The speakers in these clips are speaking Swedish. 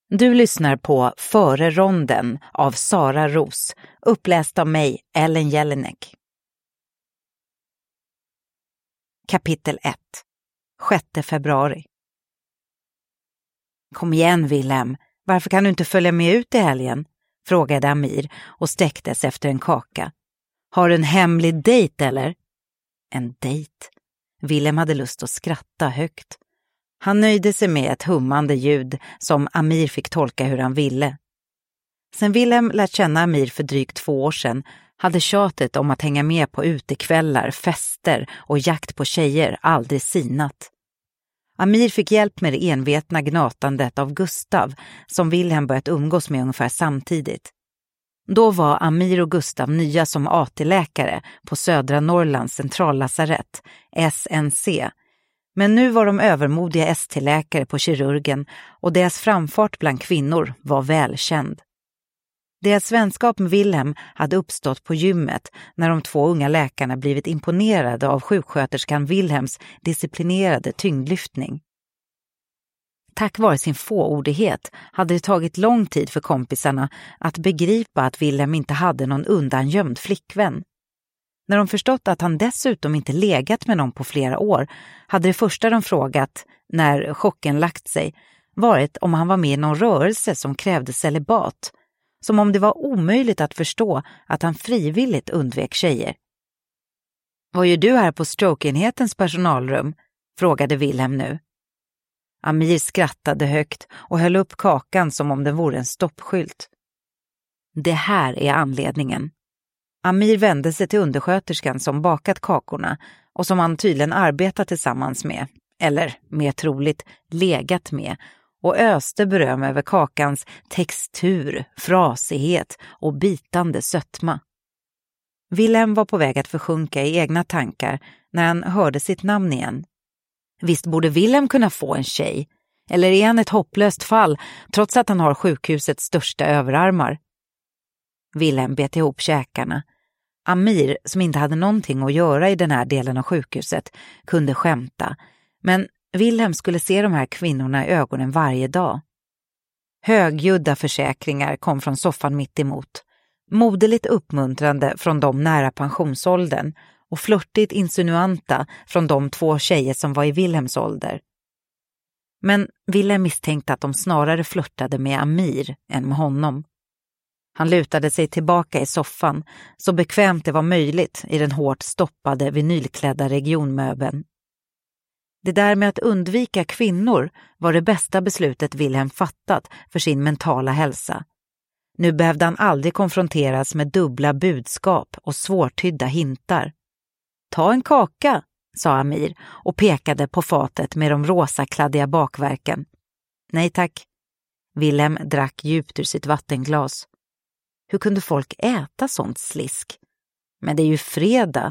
Du lyssnar på Före ronden av Sara Ros, uppläst av mig, Ellen Jelinek. Kapitel 1. 6 februari. Kom igen, Wilhelm. Varför kan du inte följa med ut i helgen? Frågade Amir och sträcktes efter en kaka. Har du en hemlig dejt eller? En dejt? Wilhelm hade lust att skratta högt. Han nöjde sig med ett hummande ljud som Amir fick tolka hur han ville. Sen Wilhelm lärt känna Amir för drygt 2 år sedan hade tjatet om att hänga med på utekvällar, fester och jakt på tjejer aldrig sinat. Amir fick hjälp med det envetna gnatandet av Gustav som Wilhelm börjat umgås med ungefär samtidigt. Då var Amir och Gustav nya som AT-läkare på Södra Norrlands centrallasarett, SNC. Men nu var de övermodiga ST-läkare på kirurgen och deras framfart bland kvinnor var välkänd. Deras vänskap med Wilhelm hade uppstått på gymmet när de 2 unga läkarna blivit imponerade av sjuksköterskan Wilhelms disciplinerade tyngdlyftning. Tack vare sin fåordighet hade det tagit lång tid för kompisarna att begripa att Wilhelm inte hade någon undangömd flickvän. När de förstått att han dessutom inte legat med någon på flera år hade det första de frågat, när chocken lagt sig, varit om han var med i någon rörelse som krävde celibat. Som om det var omöjligt att förstå att han frivilligt undvek tjejer. Vad gör du här på strokeenhetens personalrum? Frågade Wilhelm nu. Amir skrattade högt och höll upp kakan som om den vore en stoppskylt. Det här är anledningen. Amir vände sig till undersköterskan som bakat kakorna och som han tydligen arbetat tillsammans med, eller mer troligt legat med, och öste beröm över kakans textur, frasighet och bitande sötma. Wilhelm var på väg att försjunka i egna tankar när han hörde sitt namn igen. Visst borde Wilhelm kunna få en tjej, eller är han ett hopplöst fall trots att han har sjukhusets största överarmar? Wilhelm bet ihop käkarna. Amir, som inte hade någonting att göra i den här delen av sjukhuset, kunde skämta, men Wilhelm skulle se de här kvinnorna i ögonen varje dag. Högljudda försäkringar kom från soffan mitt emot, moderligt uppmuntrande från de nära pensionsåldern och flörtigt insinuanta från de 2 tjejer som var i Wilhelms ålder. Men Wilhelm misstänkte att de snarare flörtade med Amir än med honom. Han lutade sig tillbaka i soffan, så bekvämt det var möjligt i den hårt stoppade vinylklädda regionmöbeln. Det där med att undvika kvinnor var det bästa beslutet Wilhelm fattat för sin mentala hälsa. Nu behövde han aldrig konfronteras med dubbla budskap och svårtydda hintar. Ta en kaka, sa Amir och pekade på fatet med de rosakladdiga bakverken. Nej tack. Wilhelm drack djupt ur sitt vattenglas. Hur kunde folk äta sånt slisk? Men det är ju fredag.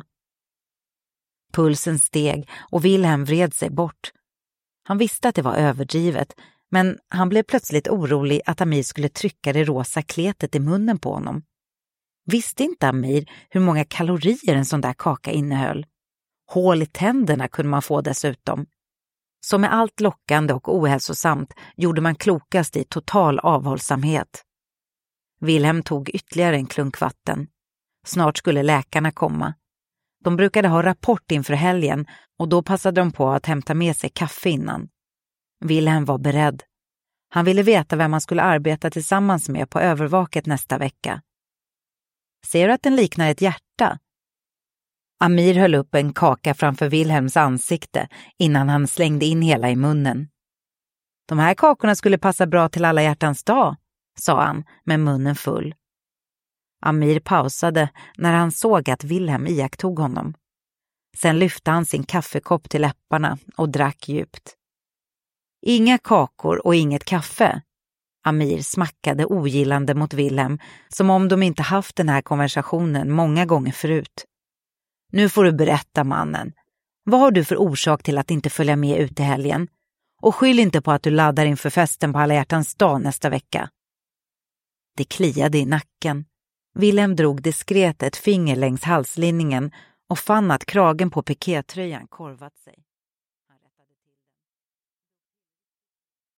Pulsen steg och Wilhelm vred sig bort. Han visste att det var överdrivet, men han blev plötsligt orolig att Amir skulle trycka det rosa kletet i munnen på honom. Visste inte Amir hur många kalorier en sån där kaka innehöll? Hål i tänderna kunde man få dessutom. Som med allt lockande och ohälsosamt gjorde man klokast i total avhållsamhet. Wilhelm tog ytterligare en klunk vatten. Snart skulle läkarna komma. De brukade ha rapport inför helgen och då passade de på att hämta med sig kaffe innan. Wilhelm var beredd. Han ville veta vem man skulle arbeta tillsammans med på övervaket nästa vecka. Ser du att den liknar ett hjärta? Amir höll upp en kaka framför Wilhelms ansikte innan han slängde in hela i munnen. De här kakorna skulle passa bra till alla hjärtans dag, sa han med munnen full. Amir pausade när han såg att Wilhelm iakttog honom. Sen lyfte han sin kaffekopp till läpparna och drack djupt. Inga kakor och inget kaffe. Amir smackade ogillande mot Wilhelm som om de inte haft den här konversationen många gånger förut. Nu får du berätta, mannen. Vad har du för orsak till att inte följa med ut i helgen? Och skyll inte på att du laddar inför festen på alla hjärtans dag nästa vecka. Det kliade i nacken. Wilhelm drog diskret ett finger längs halslinningen och fann att kragen på pikétröjan korvat sig.